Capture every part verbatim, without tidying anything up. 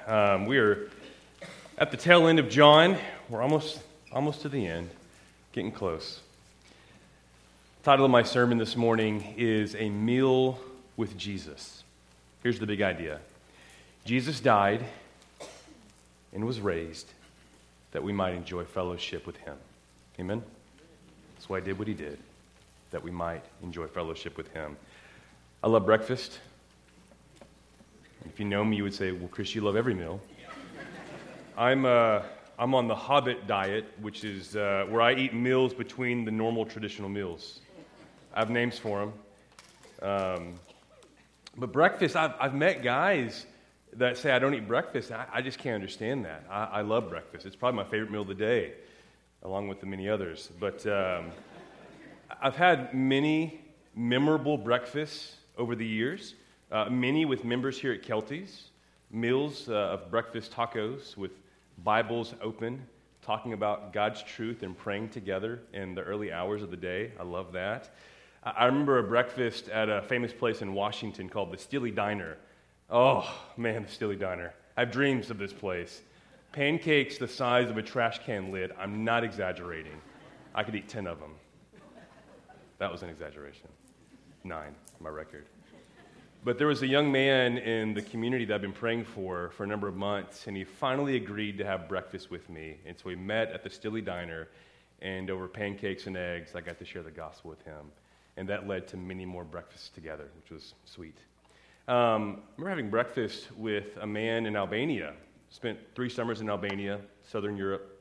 Um, we are at the tail end of John. We're almost almost to the end, getting close. The title of my sermon this morning is A Meal with Jesus. Here's the big idea. Jesus died and was raised that we might enjoy fellowship with him. Amen? That's why he did what he did, that we might enjoy fellowship with him. I love breakfast. If you know me, you would say, well, Chris, you love every meal. I'm uh, I'm on the Hobbit diet, which is uh, where I eat meals between the normal traditional meals. I have names for them. Um, but breakfast, I've, I've met guys that say I don't eat breakfast. I, I just can't understand that. I, I love breakfast. It's probably my favorite meal of the day, along with the many others. But um, I've had many memorable breakfasts over the years. Uh, many with members here at Kelty's, meals uh, of breakfast tacos with Bibles open, talking about God's truth and praying together in the early hours of the day. I love that. I, I remember a breakfast at a famous place in Washington called the Steely Diner. Oh, man, the Steely Diner. I have dreams of this place. Pancakes the size of a trash can lid. I'm not exaggerating. I could eat ten of them. That was an exaggeration. Nine, my record. But there was a young man in the community that I've been praying for for a number of months, and he finally agreed to have breakfast with me. And so we met at the Steely Diner, and over pancakes and eggs, I got to share the gospel with him. And that led to many more breakfasts together, which was sweet. Um, I remember having breakfast with a man in Albania. Spent three summers in Albania, Southern Europe.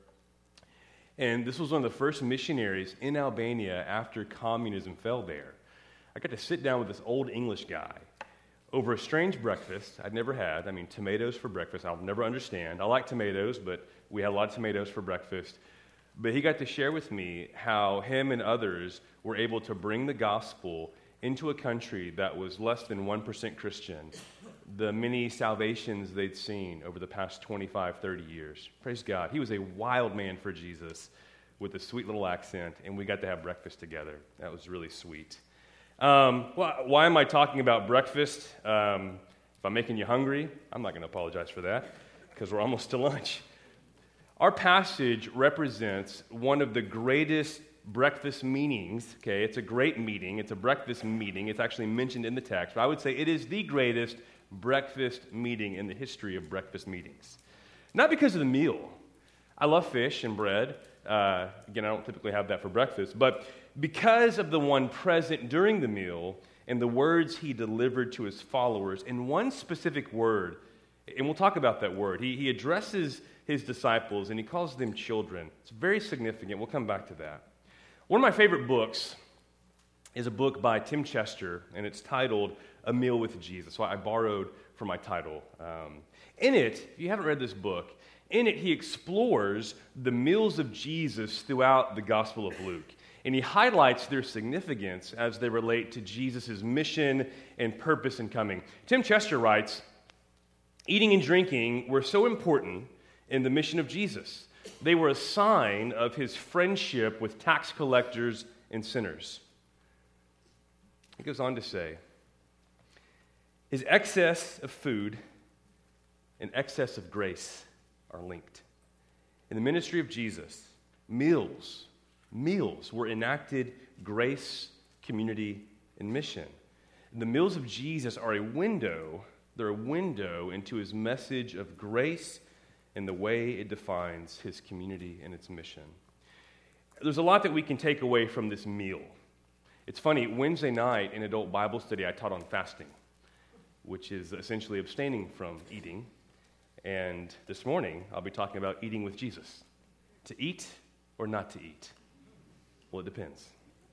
And this was one of the first missionaries in Albania after communism fell there. I got to sit down with this old English guy over a strange breakfast I'd never had. I mean, tomatoes for breakfast, I'll never understand. I like tomatoes, but we had a lot of tomatoes for breakfast. But he got to share with me how him and others were able to bring the gospel into a country that was less than one percent Christian, the many salvations they'd seen over the past twenty-five, thirty years. Praise God. He was a wild man for Jesus with a sweet little accent, and we got to have breakfast together. That was really sweet. Um, well, why am I talking about breakfast? Um, if I'm making you hungry, I'm not going to apologize for that because we're almost to lunch. Our passage represents one of the greatest breakfast meetings. Okay, it's a great meeting. It's a breakfast meeting. It's actually mentioned in the text, but I would say it is the greatest breakfast meeting in the history of breakfast meetings. Not because of the meal. I love fish and bread. Uh, again, I don't typically have that for breakfast, but because of the one present during the meal and the words he delivered to his followers, in one specific word, and we'll talk about that word, he, he addresses his disciples and he calls them children. It's very significant. We'll come back to that. One of my favorite books is a book by Tim Chester, and it's titled A Meal with Jesus. So I borrowed for my title. Um, in it, if you haven't read this book, in it he explores the meals of Jesus throughout the Gospel of Luke. And he highlights their significance as they relate to Jesus' mission and purpose in coming. Tim Chester writes, eating and drinking were so important in the mission of Jesus. They were a sign of his friendship with tax collectors and sinners. He goes on to say, his excess of food and excess of grace are linked. In the ministry of Jesus, meals Meals were enacted grace, community, and mission. And the meals of Jesus are a window, they're a window into his message of grace and the way it defines his community and its mission. There's a lot that we can take away from this meal. It's funny, Wednesday night in adult Bible study, I taught on fasting, which is essentially abstaining from eating. And this morning, I'll be talking about eating with Jesus. To eat or not to eat? Well, it depends.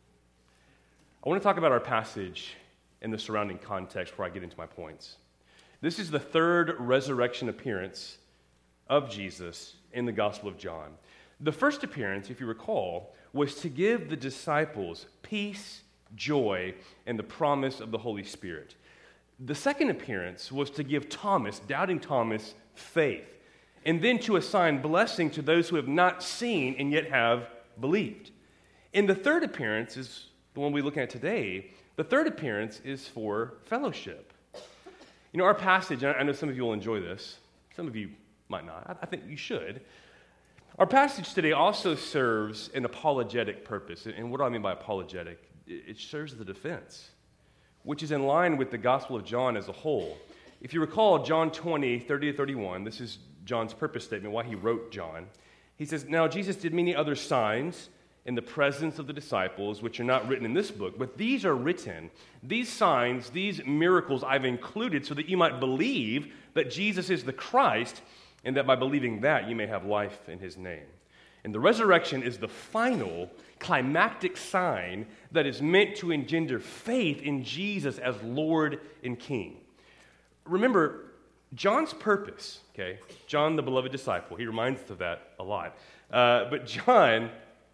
I want to talk about our passage and the surrounding context before I get into my points. This is the third resurrection appearance of Jesus in the Gospel of John. The first appearance, if you recall, was to give the disciples peace, joy, and the promise of the Holy Spirit. The second appearance was to give Thomas, doubting Thomas, faith, and then to assign blessing to those who have not seen and yet have believed. And the third appearance is the one we're looking at today. The third appearance is for fellowship. You know, our passage, and I know some of you will enjoy this, Some of you might not. I, I think you should. Our passage today also serves an apologetic purpose. And what do I mean by apologetic? It, it serves the defense, which is in line with the Gospel of John as a whole. If you recall, John twenty, thirty to thirty-one, this is John's purpose statement, why he wrote John. He says, "Now Jesus did many other signs in the presence of the disciples, which are not written in this book, but these are written. These signs, these miracles I've included so that you might believe that Jesus is the Christ, and that by believing that you may have life in his name." And the resurrection is the final climactic sign that is meant to engender faith in Jesus as Lord and King. Remember, John's purpose, okay, John the beloved disciple, he reminds us of that a lot. Uh, but John,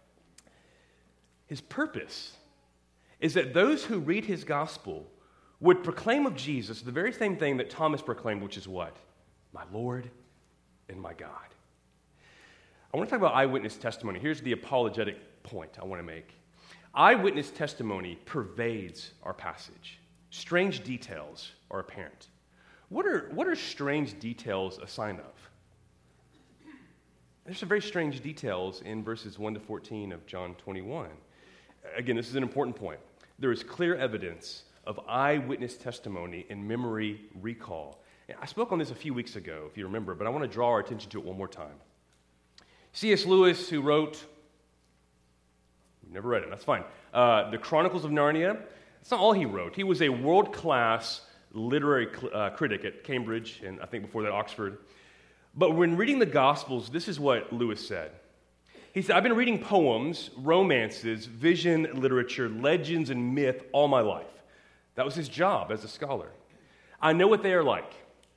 his purpose is that those who read his gospel would proclaim of Jesus the very same thing that Thomas proclaimed, which is what? My Lord and my God. I want to talk about eyewitness testimony. Here's the apologetic point I want to make. Eyewitness testimony pervades our passage. Strange details are apparent. What are, what are strange details a sign of? There's some very strange details in verses one to fourteen of John twenty-one. Again, this is an important point. There is clear evidence of eyewitness testimony and memory recall. I spoke on this a few weeks ago, if you remember, but I want to draw our attention to it one more time. C S Lewis, who wrote, we've never read it, that's fine, uh, The Chronicles of Narnia, that's not all he wrote. He was a world-class literary cl- uh, critic at Cambridge, and I think before that Oxford. But when reading the Gospels, this is what Lewis said. He said, "I've been reading poems, romances, vision literature, legends, and myth all my life." That was his job as a scholar. "I know what they are like.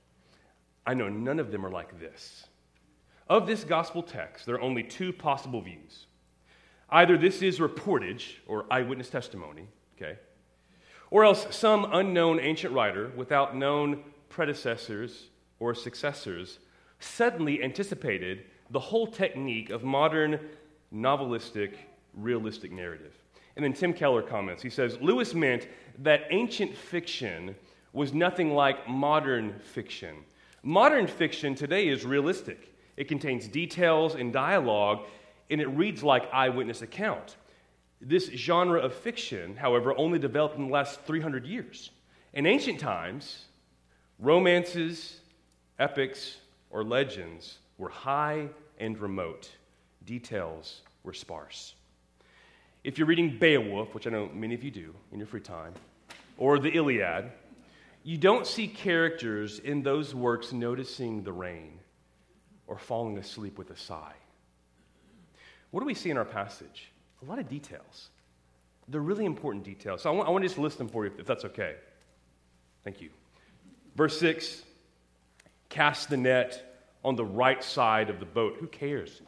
I know none of them are like this. Of this gospel text, there are only two possible views. Either this is reportage, or eyewitness testimony, okay, or else some unknown ancient writer without known predecessors or successors suddenly anticipated the whole technique of modern novelistic, realistic narrative." And then Tim Keller comments. He says, "Lewis meant that ancient fiction was nothing like modern fiction. Modern fiction today is realistic. It contains details and dialogue, and it reads like eyewitness account. This genre of fiction, however, only developed in the last three hundred years. In ancient times, romances, epics, or legends were high and remote. Details were sparse. If you're reading Beowulf, which I know many of you do in your free time, or the Iliad, you don't see characters in those works noticing the rain or falling asleep with a sigh. What do we see in our passage? A lot of details. They're really important details. So I want, I want to just list them for you, if that's okay. Thank you. Verse six, cast the net on the right side of the boat. Who cares?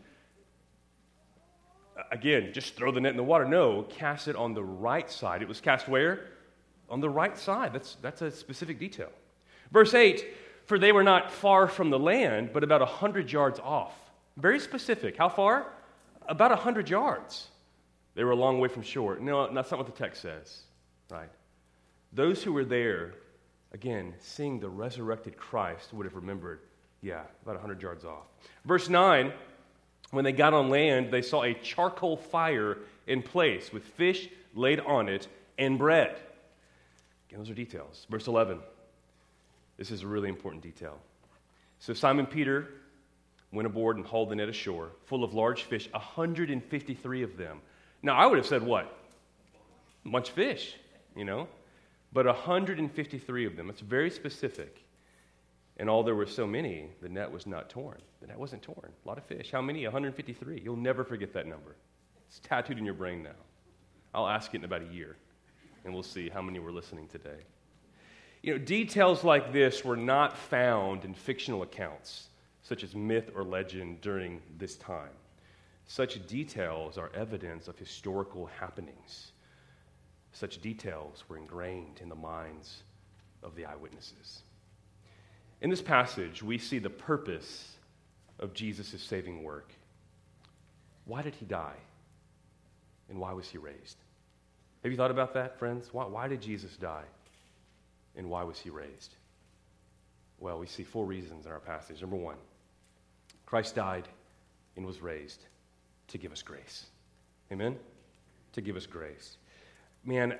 Again, just throw the net in the water. No, cast it on the right side. It was cast where? On the right side. That's, that's a specific detail. Verse eight, for they were not far from the land, but about a hundred yards off. Very specific. How far? About a hundred yards. They were a long way from shore. No, that's not what the text says, right? Those who were there, again, seeing the resurrected Christ would have remembered, yeah, about a hundred yards off. Verse nine, when they got on land, they saw a charcoal fire in place with fish laid on it and bread. Again, those are details. Verse eleven, this is a really important detail. So Simon Peter went aboard and hauled the net ashore, full of large fish, one hundred fifty-three of them. Now, I would have said what? A bunch of fish, you know? But one hundred fifty-three of them. It's very specific. And all there were so many, the net was not torn. The net wasn't torn. A lot of fish. How many? one hundred fifty-three. You'll never forget that number. It's tattooed in your brain now. I'll ask it in about a year, and we'll see how many were listening today. You know, details like this were not found in fictional accounts, such as myth or legend during this time. Such details are evidence of historical happenings. Such details were ingrained in the minds of the eyewitnesses. In this passage, we see the purpose of Jesus' saving work. Why did he die? And why was he raised? Have you thought about that, friends? Why, why did Jesus die? And why was he raised? Well, we see four reasons in our passage. Number one, Christ died and was raised to give us grace. Amen? To give us grace. Man,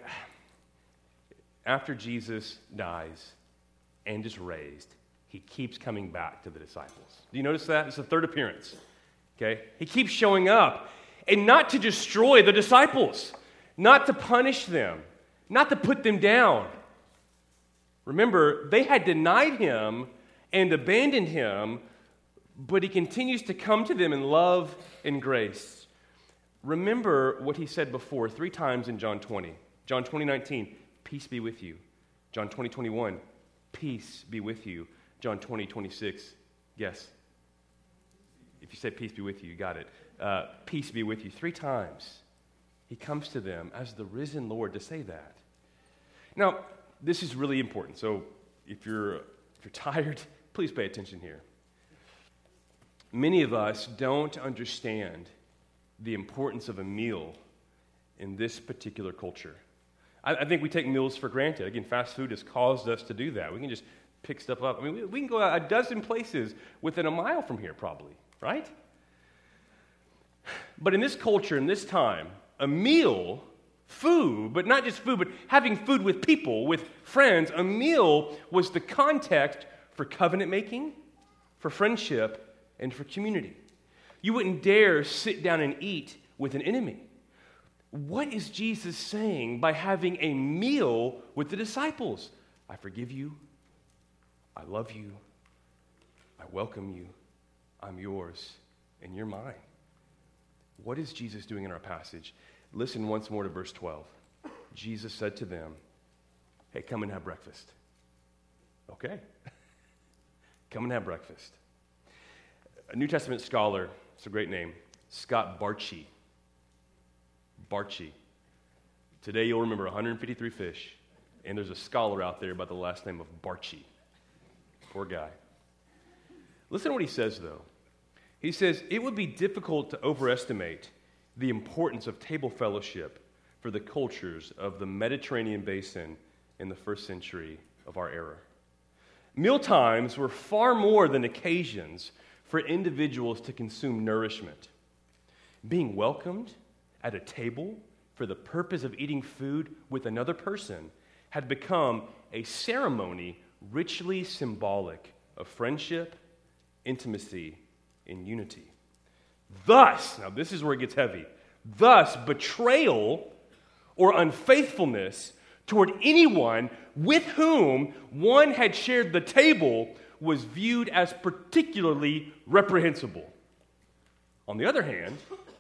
after Jesus dies and is raised, he keeps coming back to the disciples. Do you notice that? It's the third appearance. Okay? He keeps showing up. And not to destroy the disciples, not to punish them, not to put them down. Remember, they had denied him and abandoned him, but he continues to come to them in love and grace. Remember what he said before three times in John twenty. John twenty nineteen, peace be with you. John twenty twenty-one, peace be with you. John twenty twenty-six, yes. If you say peace be with you, you got it. Uh, peace be with you. Three times he comes to them as the risen Lord to say that. Now, this is really important. So if you're, if you're tired, please pay attention here. Many of us don't understand the importance of a meal in this particular culture. I, I think we take meals for granted. Again, fast food has caused us to do that. We can just pick stuff up. I mean, we, we can go out a dozen places within a mile from here probably, right? But in this culture, in this time, a meal, food, but not just food, but having food with people, with friends, a meal was the context for covenant making, for friendship, and for community. You wouldn't dare sit down and eat with an enemy. What is Jesus saying by having a meal with the disciples? I forgive you. I love you. I welcome you. I'm yours, and you're mine. What is Jesus doing in our passage? Listen once more to verse twelve. Jesus said to them, hey, come and have breakfast. Okay. Come and have breakfast. A New Testament scholar, it's a great name, Scott Bartschy. Bartschy. Today you'll remember one hundred fifty-three fish, and there's a scholar out there by the last name of Bartschy. Poor guy. Listen to what he says, though. He says, it would be difficult to overestimate the importance of table fellowship for the cultures of the Mediterranean basin in the first century of our era. Mealtimes were far more than occasions for individuals to consume nourishment. Being welcomed at a table for the purpose of eating food with another person had become a ceremony richly symbolic of friendship, intimacy, and unity. Thus, now this is where it gets heavy, thus betrayal or unfaithfulness toward anyone with whom one had shared the table was viewed as particularly reprehensible. On the other hand,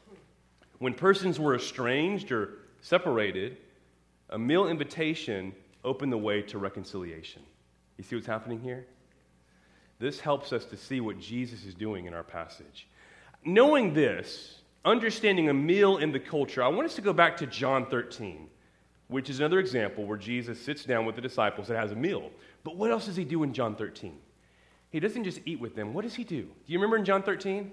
when persons were estranged or separated, a meal invitation opened the way to reconciliation. You see what's happening here? This helps us to see what Jesus is doing in our passage. Knowing this, understanding a meal in the culture, I want us to go back to John thirteen, which is another example where Jesus sits down with the disciples and has a meal. But what else does he do in John thirteen? He doesn't just eat with them. What does he do? Do you remember in John thirteen?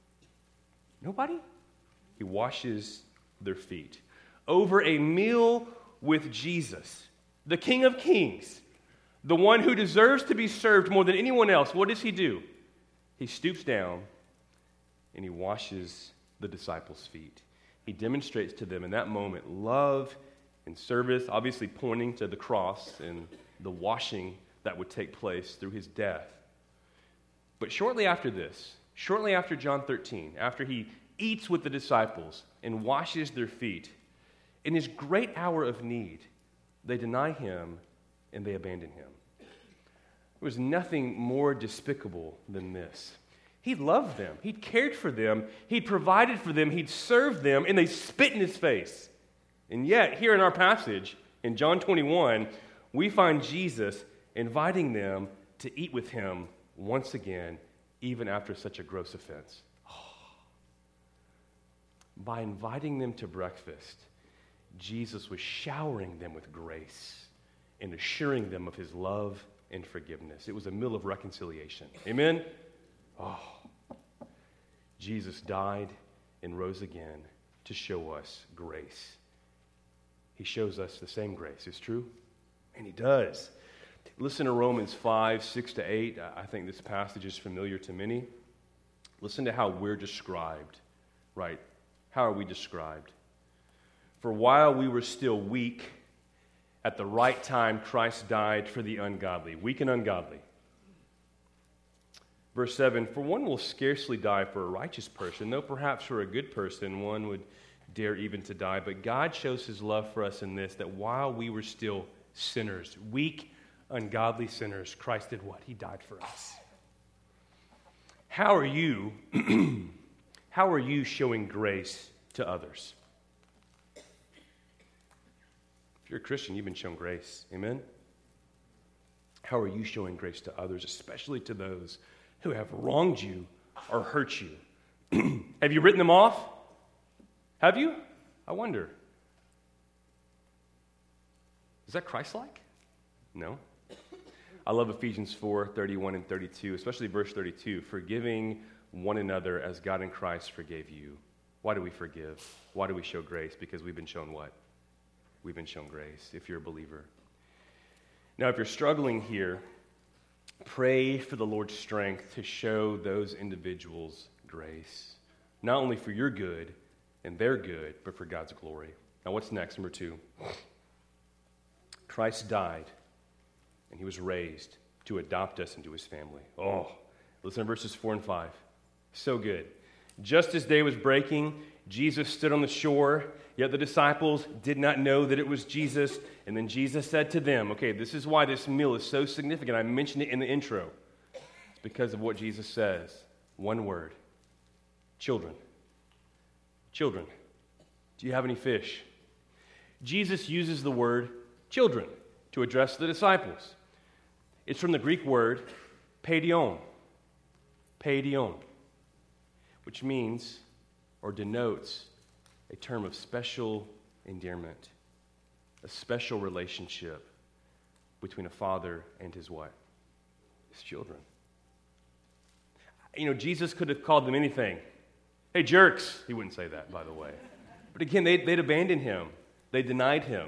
Nobody? He washes their feet. Over a meal with Jesus, the King of Kings, the one who deserves to be served more than anyone else, what does he do? He stoops down and he washes the disciples' feet. He demonstrates to them in that moment love and service, obviously pointing to the cross and the washing that would take place through his death. But shortly after this, shortly after John thirteen, after he eats with the disciples and washes their feet, in his great hour of need, they deny him and they abandon him. There was nothing more despicable than this. He loved them. He'd cared for them. He'd provided for them. He'd served them, and they spit in his face. And yet, here in our passage, in John twenty-one, we find Jesus inviting them to eat with him once again, even after such a gross offense. By inviting them to breakfast, Jesus was showering them with grace and assuring them of his love and forgiveness. It was a meal of reconciliation. Amen? Oh, Jesus died and rose again to show us grace. He shows us the same grace. It's true? And he does. Listen to Romans five, six to eight. I think this passage is familiar to many. Listen to how we're described, right? How are we described? For while we were still weak, at the right time Christ died for the ungodly. Weak and ungodly. Verse seven, for one will scarcely die for a righteous person, though perhaps for a good person one would dare even to die. But God shows his love for us in this, that while we were still sinners, weak, ungodly sinners, Christ did what? He died for us. How are you, how are you showing grace to others? If you're a Christian, you've been shown grace. Amen? How are you showing grace to others, especially to those who have wronged you or hurt you? Have you written them off? Have you? I wonder. Is that Christ-like? No. I love Ephesians four, thirty-one and thirty-two, especially verse thirty-two, forgiving one another as God in Christ forgave you. Why do we forgive? Why do we show grace? Because we've been shown what? We've been shown grace, if you're a believer. Now, if you're struggling here, pray for the Lord's strength to show those individuals grace, not only for your good and their good, but for God's glory. Now, what's next? Number two. Christ died, and he was raised to adopt us into his family. Oh, listen to verses four and five. So good. Just as day was breaking, Jesus stood on the shore, yet the disciples did not know that it was Jesus. And then Jesus said to them, okay, this is why this meal is so significant. I mentioned it in the intro. It's because of what Jesus says. One word. Children. Children. Do you have any fish? Jesus uses the word children to address the disciples. It's from the Greek word paidion. Paidion. Which means or denotes a term of special endearment, a special relationship between a father and his what? His children. You know, Jesus could have called them anything. Hey, jerks. He wouldn't say that, by the way. But again, they'd, they'd abandoned him. They denied him.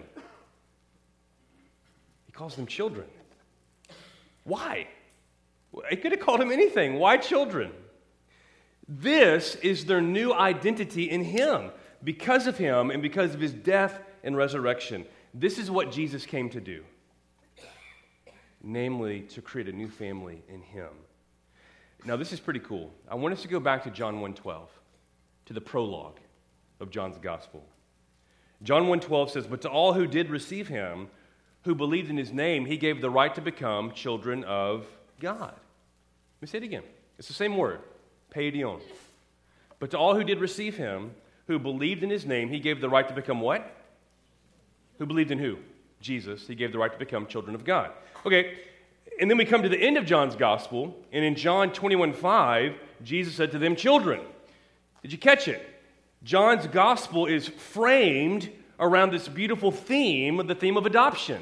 He calls them children. Why? He could have called him anything. Why children? This is their new identity in him. Because of him and because of his death and resurrection. This is what Jesus came to do. Namely, to create a new family in him. Now, this is pretty cool. I want us to go back to John one twelve, to the prologue of John's gospel. John one twelve says, but to all who did receive him, who believed in his name, he gave the right to become children of God. Let me say it again. It's the same word. Paidion. But to all who did receive him, who believed in his name, he gave the right to become what? Who believed in who? Jesus. He gave the right to become children of God. Okay, and then we come to the end of John's gospel, and in John twenty-one five, Jesus said to them, children. Did you catch it? John's gospel is framed around this beautiful theme, the theme of adoption.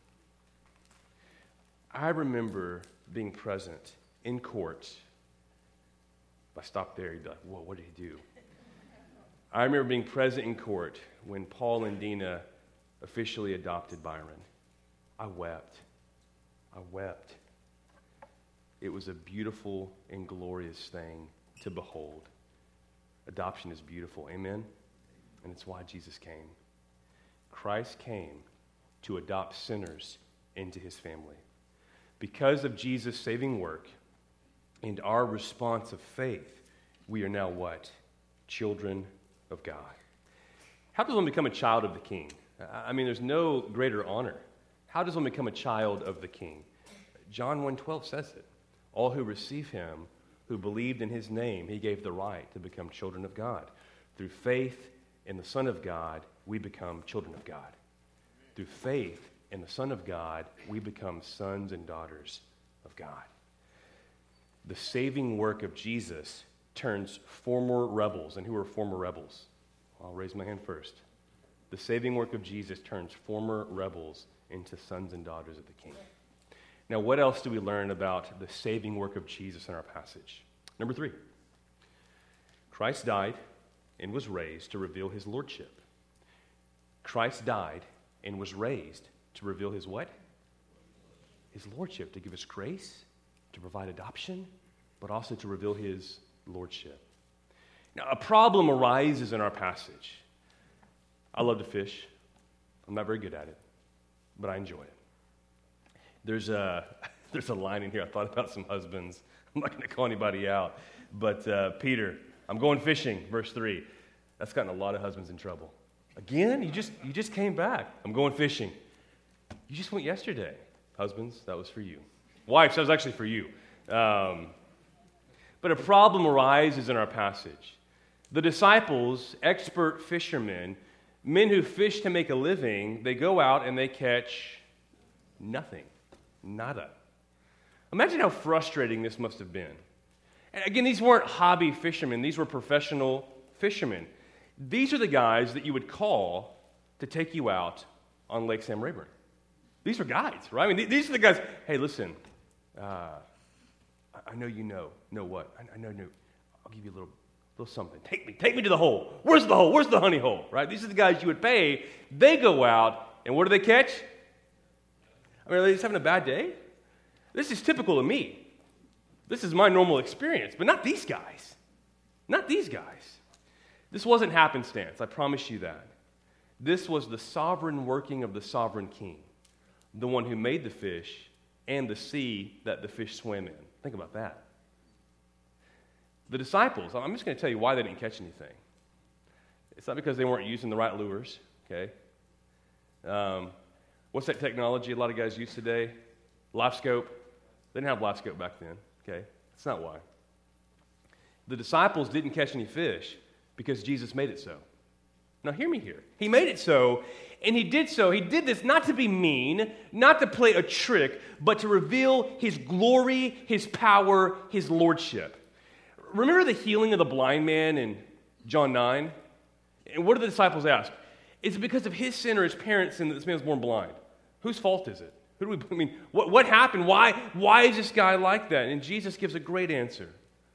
I remember being present in court. If I stopped there, you'd be like, whoa, what did he do? I remember being present in court when Paul and Dina officially adopted Byron. I wept. I wept. It was a beautiful and glorious thing to behold. Adoption is beautiful, amen? And it's why Jesus came. Christ came to adopt sinners into his family. Because of Jesus' saving work and our response of faith, we are now what? Children of God. How does one become a child of the King? I mean, there's no greater honor. How does one become a child of the King? John one twelve says it. All who receive him, who believed in his name, he gave the right to become children of God. Through faith in the Son of God, we become children of God. Through faith in the Son of God, we become sons and daughters of God. The saving work of Jesus turns former rebels. And who are former rebels? I'll raise my hand first. The saving work of Jesus turns former rebels into sons and daughters of the King. Now, what else do we learn about the saving work of Jesus in our passage? Number three, Christ died and was raised to reveal his lordship. Christ died and was raised to reveal his what? his lordship, to give us grace, to provide adoption, but also to reveal his lordship. Now, a problem arises in our passage. I love to fish. I'm not very good at it, but I enjoy it. There's a, there's a line in here. I thought about some husbands. I'm not going to call anybody out. But uh, Peter, I'm going fishing, verse three. That's gotten a lot of husbands in trouble. Again, you just you just came back. I'm going fishing. You just went yesterday. Husbands, that was for you. Wives, that was actually for you. Um, but a problem arises in our passage. The disciples, expert fishermen, men who fish to make a living, they go out and they catch nothing. Nada. Imagine how frustrating this must have been. And again, these weren't hobby fishermen. These were professional fishermen. These are the guys that you would call to take you out on Lake Sam Rayburn. These are guides, right? I mean, these are the guys, hey, listen, uh, I know you know. Know what? I, I know, know. I'll give you a little, little something. Take me, take me to the hole. Where's the hole? Where's the honey hole, right? These are the guys you would pay. They go out, and what do they catch? I mean, are they just having a bad day? This is typical of me. This is my normal experience, but not these guys. Not these guys. This wasn't happenstance, I promise you that. This was the sovereign working of the sovereign king, the one who made the fish and the sea that the fish swim in. Think about that. The disciples, I'm just going to tell you why they didn't catch anything. It's not because they weren't using the right lures, okay? Um, what's that technology a lot of guys use today? Live scope. They didn't have live scope back then, okay? That's not why. The disciples didn't catch any fish because Jesus made it so. Now hear me here. He made it so, and he did so. He did this not to be mean, not to play a trick, but to reveal his glory, his power, his lordship. Remember the healing of the blind man in John nine? And what did the disciples ask? Is it because of his sin or his parents' sin that this man was born blind? Whose fault is it? Who do we, I mean, what, what happened? Why, why is this guy like that? And Jesus gives a great answer.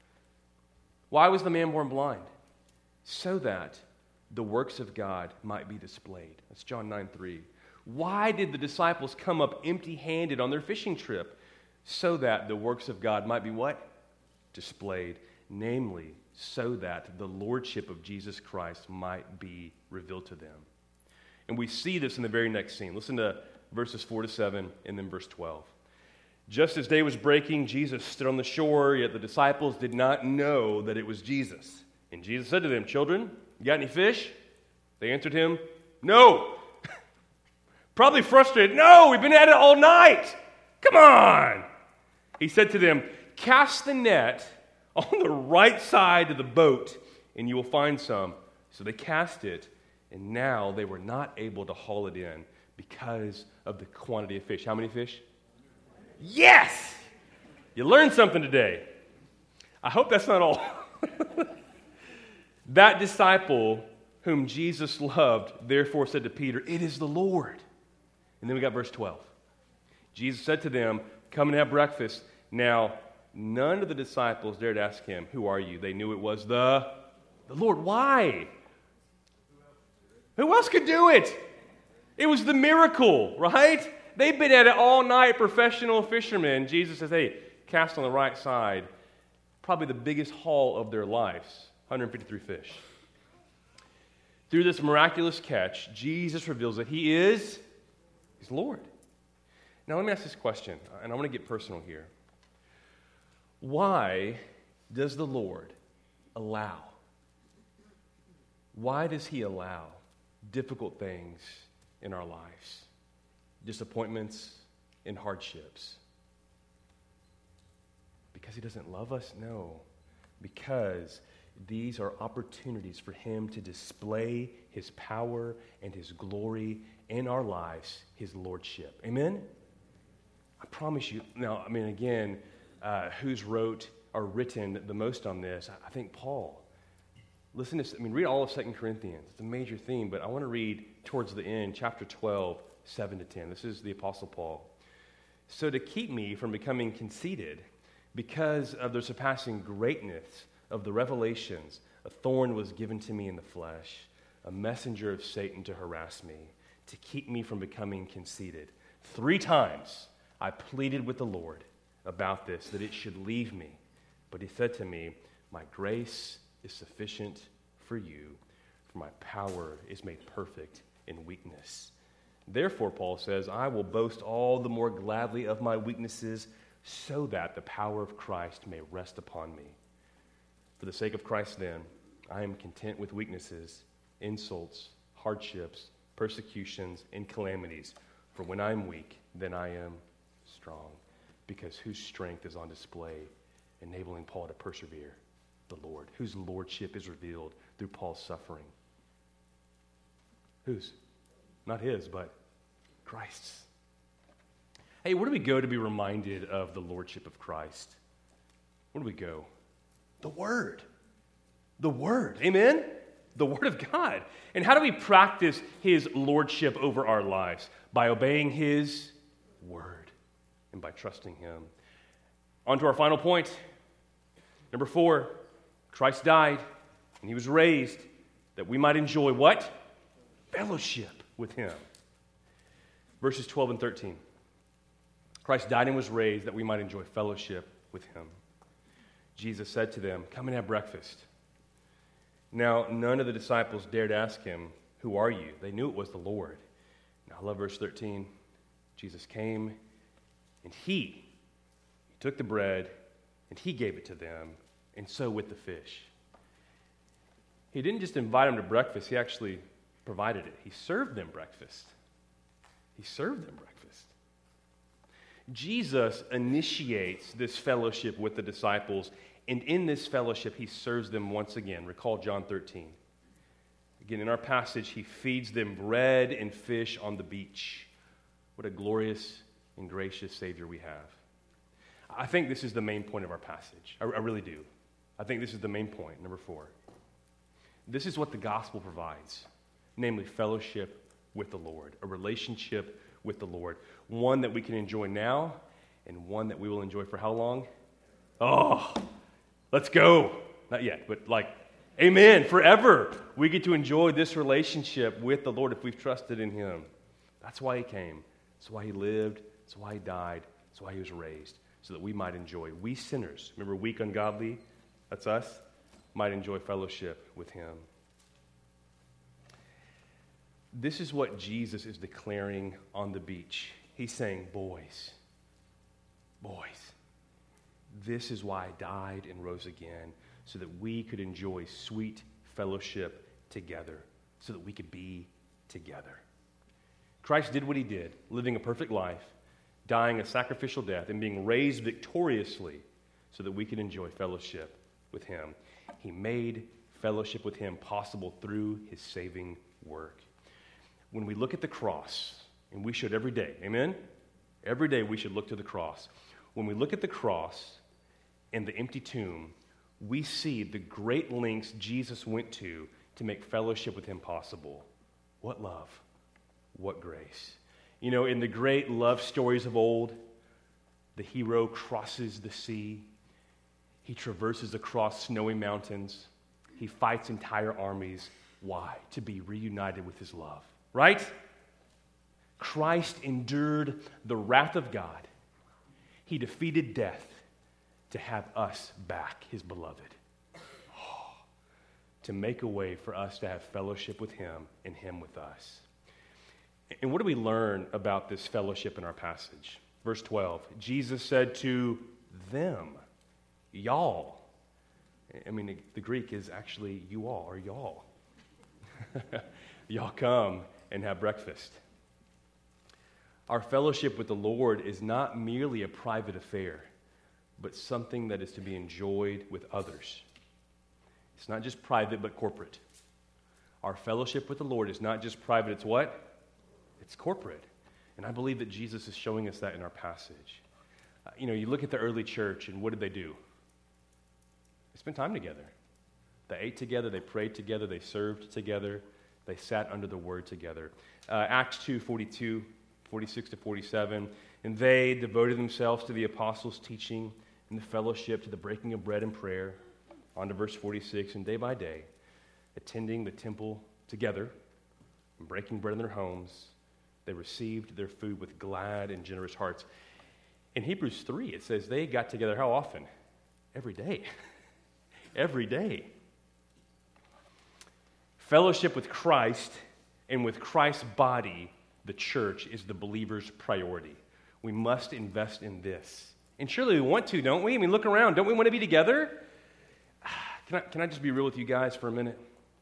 Why was the man born blind? So that the works of God might be displayed. That's John nine three. Why did the disciples come up empty-handed on their fishing trip? So that the works of God might be what? Displayed. Namely, so that the lordship of Jesus Christ might be revealed to them. And we see this in the very next scene. Listen to verses four to seven and then verse twelve. Just as day was breaking, Jesus stood on the shore, yet the disciples did not know that it was Jesus. And Jesus said to them, "Children, you got any fish?" They answered him, "No." Probably frustrated. "No, we've been at it all night. Come on." He said to them, "Cast the net on the right side of the boat, and you will find some." So they cast it, and now they were not able to haul it in because of the quantity of fish. How many fish? Yes! You learned something today. I hope that's not all. That disciple whom Jesus loved, therefore said to Peter, "It is the Lord." And then we got verse twelve. Jesus said to them, "Come and have breakfast." Now, none of the disciples dared ask him, "Who are you?" They knew it was the, the Lord. Why? Who else could do it? It was the miracle, right? They've been at it all night, professional fishermen. Jesus says, "Hey, cast on the right side." Probably the biggest haul of their lives. one hundred fifty-three fish. Through this miraculous catch, Jesus reveals that he is He's Lord. Now let me ask this question, and I want to get personal here. Why does the Lord allow? Why does he allow difficult things in our lives? Disappointments and hardships? Because he doesn't love us? No. Because these are opportunities for him to display his power and his glory in our lives, his lordship. Amen? I promise you. Now, I mean, again, uh, who's wrote or written the most on this? I think Paul. Listen to, I mean, read all of Second Corinthians. It's a major theme, but I want to read towards the end, chapter twelve, seven to ten. This is the Apostle Paul. "So to keep me from becoming conceited, because of the surpassing greatness of the revelations, a thorn was given to me in the flesh, a messenger of Satan to harass me, to keep me from becoming conceited. Three times I pleaded with the Lord about this, that it should leave me. But he said to me, my grace is sufficient for you, for my power is made perfect in weakness. Therefore, Paul says, I will boast all the more gladly of my weaknesses, so that the power of Christ may rest upon me. For the sake of Christ, then, I am content with weaknesses, insults, hardships, persecutions, and calamities. For when I am weak, then I am strong, because whose strength is on display, enabling Paul to persevere? The Lord, whose lordship is revealed through Paul's suffering. Whose? Not his, but Christ's. Hey, where do we go to be reminded of the lordship of Christ? Where do we go? The Word. The Word. Amen? The Word of God. And how do we practice His lordship over our lives? By obeying His Word and by trusting Him. On to our final point. Number four, Christ died and He was raised that we might enjoy what? Fellowship with Him. Verses twelve and thirteen. Christ died and was raised that we might enjoy fellowship with Him. Jesus said to them, come and have breakfast. Now, none of the disciples dared ask Him, who are you? They knew it was the Lord. Now, I love verse thirteen. Jesus came and He, He took the bread and He gave it to them, and so with the fish. He didn't just invite them to breakfast, He actually provided it. He served them breakfast. He served them breakfast. Jesus initiates this fellowship with the disciples, and in this fellowship, He serves them once again. Recall John thirteen. Again, in our passage, He feeds them bread and fish on the beach. What a glorious and gracious Savior we have. I think this is the main point of our passage. I, I really do. I think this is the main point, number four. This is what the gospel provides, namely fellowship with the Lord, a relationship with the Lord, one that we can enjoy now and one that we will enjoy for how long? Oh, let's go. Not yet, but like, amen, forever. We get to enjoy this relationship with the Lord if we've trusted in Him. That's why He came. That's why He lived. That's why He died. That's why He was raised, so that we might enjoy. We sinners, remember weak, ungodly, that's us, might enjoy fellowship with Him. This is what Jesus is declaring on the beach. He's saying, boys, boys, this is why I died and rose again, so that we could enjoy sweet fellowship together, so that we could be together. Christ did what He did, living a perfect life, dying a sacrificial death, and being raised victoriously so that we could enjoy fellowship with Him. He made fellowship with Him possible through His saving work. When we look at the cross, and we should every day, amen? Every day we should look to the cross. When we look at the cross and the empty tomb, we see the great lengths Jesus went to to make fellowship with Him possible. What love, what grace. You know, in the great love stories of old, the hero crosses the sea. He traverses across snowy mountains. He fights entire armies. Why? To be reunited with his love. Right? Christ endured the wrath of God. He defeated death to have us back, His beloved. Oh, to make a way for us to have fellowship with Him and Him with us. And what do we learn about this fellowship in our passage? Verse twelve, Jesus said to them, y'all. I mean, the, the Greek is actually you all, or y'all. Y'all come and have breakfast. Our fellowship with the Lord is not merely a private affair, but something that is to be enjoyed with others. It's not just private, but corporate. Our fellowship with the Lord is not just private, it's what? It's corporate. And I believe that Jesus is showing us that in our passage. Uh, you know, you look at the early church, and what did they do? They spent time together. They ate together, they prayed together, they served together, they sat under the Word together. Uh, Acts two, forty-two, forty-six to forty-seven, and they devoted themselves to the apostles' teaching and the fellowship, to the breaking of bread and prayer. On to verse forty-six, and day by day, attending the temple together and breaking bread in their homes, they received their food with glad and generous hearts. In Hebrews three, it says they got together how often? Every day. Every day. Fellowship with Christ and with Christ's body, the church, is the believer's priority. We must invest in this. And surely we want to, don't we? I mean, look around. Don't we want to be together? Can I, can I just be real with you guys for a minute?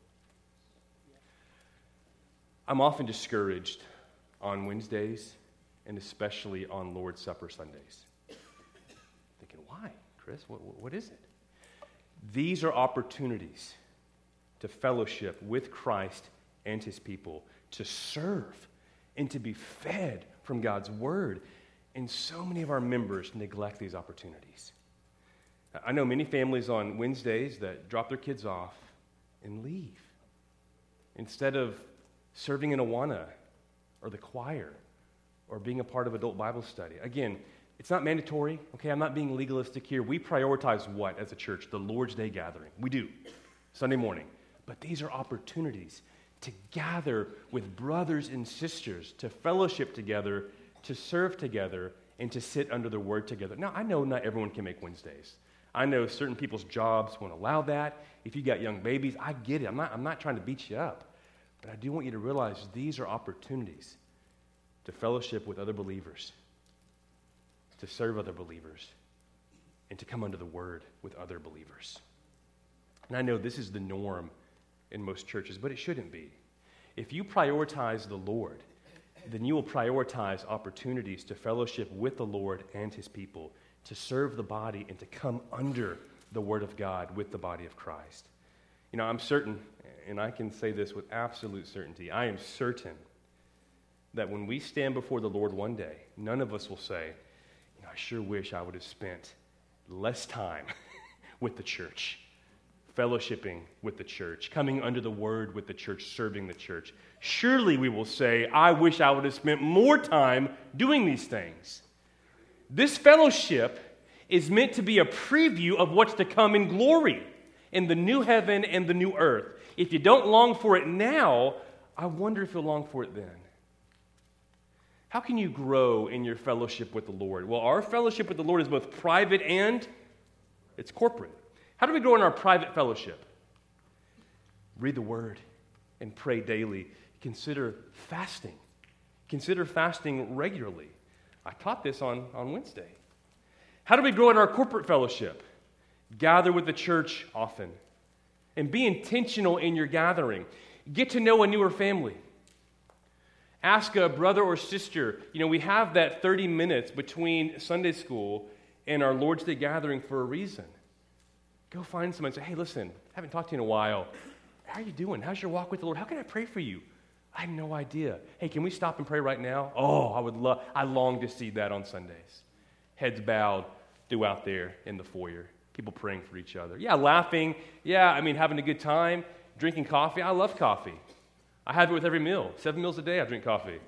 I'm often discouraged on Wednesdays and especially on Lord's Supper Sundays. Thinking, why, Chris? What, what is it? These are opportunities to fellowship with Christ and his people, to serve and to be fed from God's word. And so many of our members neglect these opportunities. I know many families on Wednesdays that drop their kids off and leave instead of serving in Awana or the choir or being a part of adult Bible study. Again, it's not mandatory, okay? I'm not being legalistic here. We prioritize what as a church? The Lord's Day gathering. We do, Sunday morning. But these are opportunities to gather with brothers and sisters, to fellowship together, to serve together, and to sit under the word together. Now, I know not everyone can make Wednesdays. I know certain people's jobs won't allow that. If you got young babies, I get it. I'm not, I'm not trying to beat you up. But I do want you to realize these are opportunities to fellowship with other believers, to serve other believers, and to come under the word with other believers. And I know this is the norm in most churches, but it shouldn't be. If you prioritize the Lord, then you will prioritize opportunities to fellowship with the Lord and his people, to serve the body and to come under the word of God with the body of Christ. You know, I'm certain, and I can say this with absolute certainty, I am certain that when we stand before the Lord one day, none of us will say, you know, I sure wish I would have spent less time with the church, fellowshipping with the church, coming under the word with the church, serving the church. Surely we will say, I wish I would have spent more time doing these things. This fellowship is meant to be a preview of what's to come in glory, in the new heaven and the new earth. If you don't long for it now, I wonder if you'll long for it then. How can you grow in your fellowship with the Lord? Well, our fellowship with the Lord is both private and it's corporate. How do we grow in our private fellowship? Read the Word and pray daily. Consider fasting. Consider fasting regularly. I taught this on, on Wednesday. How do we grow in our corporate fellowship? Gather with the church often. And be intentional in your gathering. Get to know a newer family. Ask a brother or sister. You know, we have that thirty minutes between Sunday school and our Lord's Day gathering for a reason. Go find someone and say, hey, listen, I haven't talked to you in a while. How are you doing? How's your walk with the Lord? How can I pray for you? I have no idea. Hey, can we stop and pray right now? Oh, I would love, I long to see that on Sundays. Heads bowed throughout there in the foyer. People praying for each other. Yeah, laughing. Yeah, I mean, having a good time. Drinking coffee. I love coffee. I have it with every meal. Seven meals a day I drink coffee.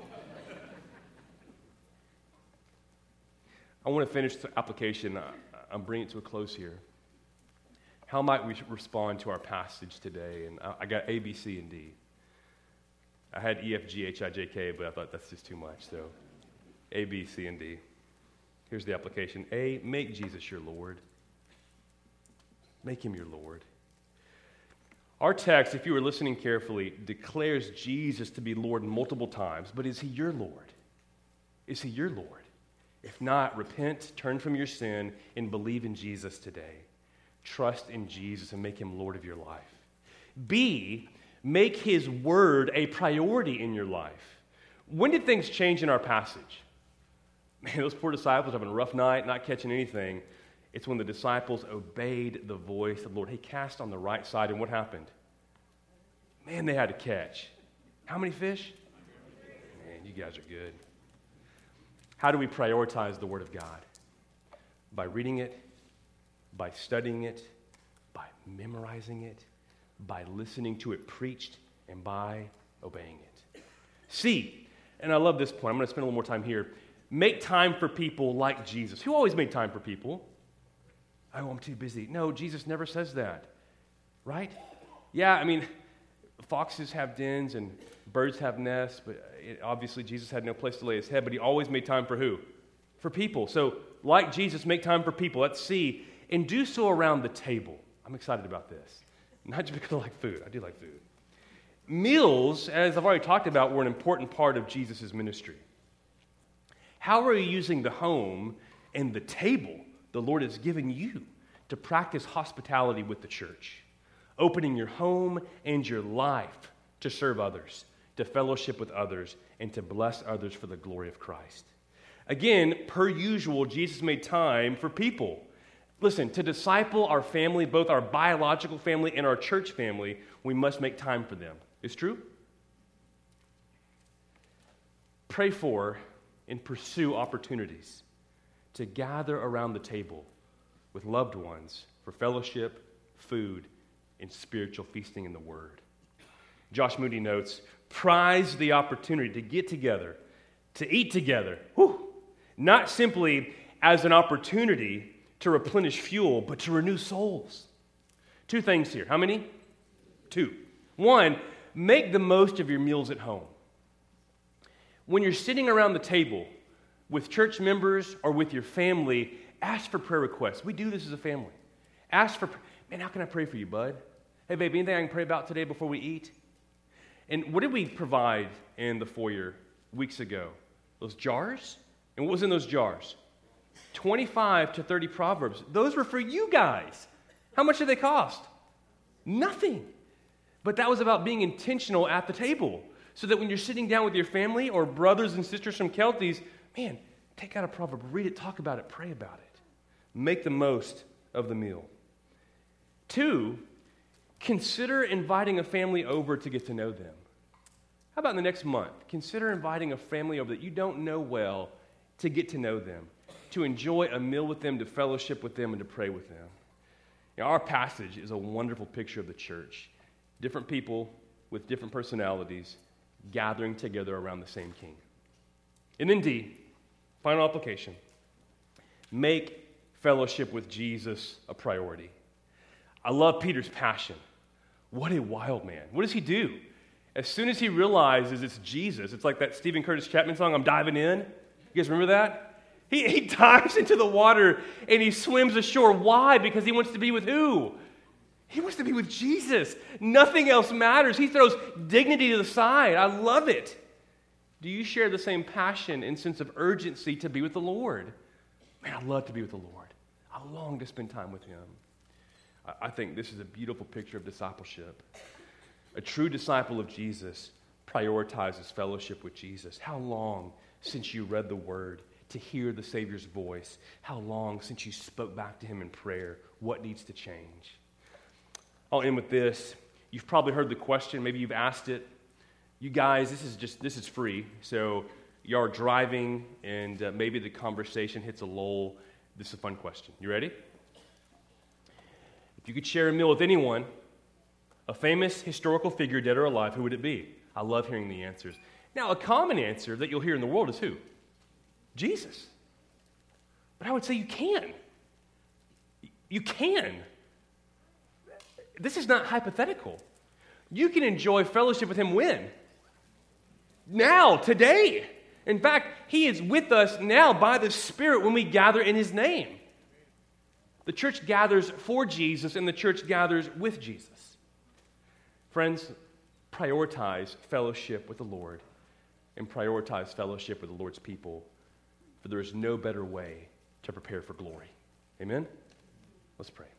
I want to finish the application. I'm bringing it to a close here. How might we respond to our passage today? And I got A, B, C, and D. I had E, F, G, H, I, J, K, but I thought that's just too much. So A, B, C, and D. Here's the application. A, make Jesus your Lord. Make him your Lord. Our text, if you were listening carefully, declares Jesus to be Lord multiple times, but is he your Lord? Is he your Lord? If not, repent, turn from your sin, and believe in Jesus today. Trust in Jesus and make him Lord of your life. B, make his word a priority in your life. When did things change in our passage? Man, those poor disciples having a rough night, not catching anything. It's when the disciples obeyed the voice of the Lord. He cast on the right side, and what happened? Man, they had to catch. How many fish? Man, you guys are good. How do we prioritize the Word of God? By reading it, by studying it, by memorizing it, by listening to it preached, and by obeying it. C, and I love this point. I'm going to spend a little more time here. Make time for people like Jesus. Who always made time for people? Oh, I'm too busy. No, Jesus never says that, right? Yeah, I mean, foxes have dens and birds have nests, but it, obviously Jesus had no place to lay his head, but he always made time for who? for people. So, like Jesus, make time for people. Let's see. And do so around the table. I'm excited about this. Not just because I like food. I do like food. Meals, as I've already talked about, were an important part of Jesus' ministry. How are you using the home and the table the Lord has given you to practice hospitality with the church? Opening your home and your life to serve others, to fellowship with others, and to bless others for the glory of Christ. Again, per usual, Jesus made time for people. Listen, to disciple our family, both our biological family and our church family, we must make time for them. It's true? Pray for and pursue opportunities to gather around the table with loved ones for fellowship, food, and spiritual feasting in the Word. Josh Moody notes, prize the opportunity to get together, to eat together, whew, not simply as an opportunity to replenish fuel, but to renew souls. Two things here. How many? Two. One, make the most of your meals at home. When you're sitting around the table with church members or with your family, ask for prayer requests. We do this as a family. Ask for, man, how can I pray for you, bud? Hey, babe, anything I can pray about today before we eat? And what did we provide in the foyer weeks ago? Those jars? And what was in those jars? twenty-five to thirty Proverbs. Those were for you guys. How much did they cost? Nothing. But that was about being intentional at the table. So that when you're sitting down with your family or brothers and sisters from Kelties, man, take out a proverb, read it, talk about it, pray about it. Make the most of the meal. Two, consider inviting a family over to get to know them. How about in the next month? Consider inviting a family over that you don't know well to get to know them, to enjoy a meal with them, to fellowship with them, and to pray with them. Now, our passage is a wonderful picture of the church. Different people with different personalities gathering together around the same King. And then D, final application. Make fellowship with Jesus a priority. I love Peter's passion. What a wild man. What does he do? As soon as he realizes it's Jesus, it's like that Stephen Curtis Chapman song, I'm diving in. You guys remember that? He, he dives into the water and he swims ashore. Why? Because he wants to be with who? He wants to be with Jesus. Nothing else matters. He throws dignity to the side. I love it. Do you share the same passion and sense of urgency to be with the Lord? Man, I love to be with the Lord. I long to spend time with Him. I, I think this is a beautiful picture of discipleship. A true disciple of Jesus prioritizes fellowship with Jesus. How long since you read the Word to hear the Savior's voice? How long since you spoke back to Him in prayer? What needs to change? I'll end with this. You've probably heard the question. Maybe you've asked it. You guys, this is just this is free. So you are driving, and uh, maybe the conversation hits a lull. This is a fun question. You ready? If you could share a meal with anyone, a famous historical figure, dead or alive, who would it be? I love hearing the answers. Now, a common answer that you'll hear in the world is who? Jesus. But I would say you can. You can. This is not hypothetical. You can enjoy fellowship with Him when? Now, today. In fact, He is with us now by the Spirit when we gather in His name. The church gathers for Jesus and the church gathers with Jesus. Friends, prioritize fellowship with the Lord and prioritize fellowship with the Lord's people, for there is no better way to prepare for glory. Amen? Let's pray.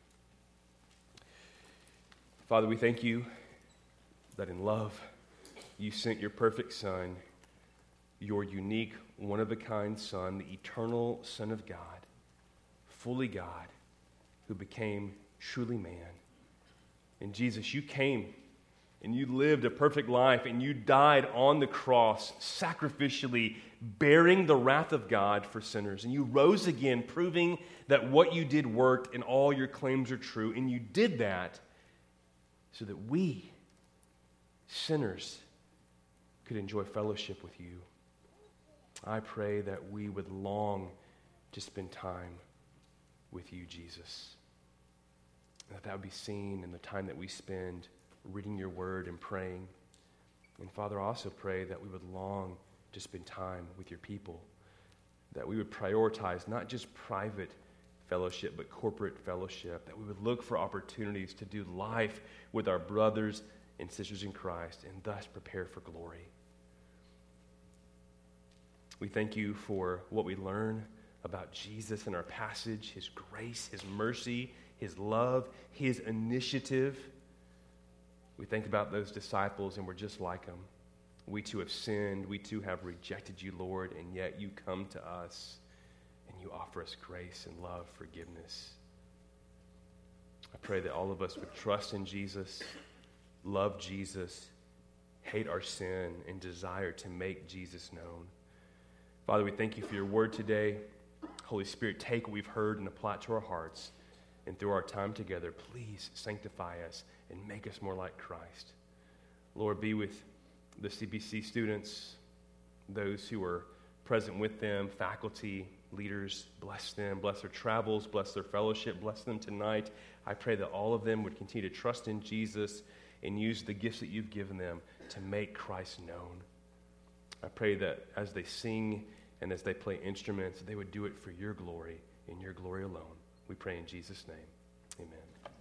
Father, we thank You that in love You sent Your perfect Son, Your unique, one-of-a-kind Son, the eternal Son of God, fully God, who became truly man. And Jesus, You came and You lived a perfect life and You died on the cross, sacrificially bearing the wrath of God for sinners. And You rose again, proving that what You did worked and all Your claims are true. And You did that so that we, sinners, could enjoy fellowship with You. I pray that we would long to spend time with You, Jesus. And that that would be seen in the time that we spend reading Your Word and praying. And Father, I also pray that we would long to spend time with Your people. that we would prioritize not just private fellowship, but corporate fellowship, that we would look for opportunities to do life with our brothers and sisters in Christ and thus prepare for glory. We thank you for what we learn about Jesus in our passage, his grace, his mercy, his love, his initiative. We think about those disciples and we're just like them. We too have sinned. We too have rejected you, Lord, and yet you come to us and you offer us grace and love, forgiveness. I pray that all of us would trust in Jesus, love Jesus, hate our sin, and desire to make Jesus known. Father, we thank you for your word today. Holy Spirit, take what we've heard and apply it to our hearts. And through our time together, please sanctify us and make us more like Christ. Lord, be with the C B C students, those who are present with them, faculty, leaders, bless them, bless their travels, bless their fellowship, bless them tonight. I pray that all of them would continue to trust in Jesus and use the gifts that you've given them to make Christ known. I pray that as they sing and as they play instruments, they would do it for your glory and your glory alone. We pray in Jesus' name. Amen.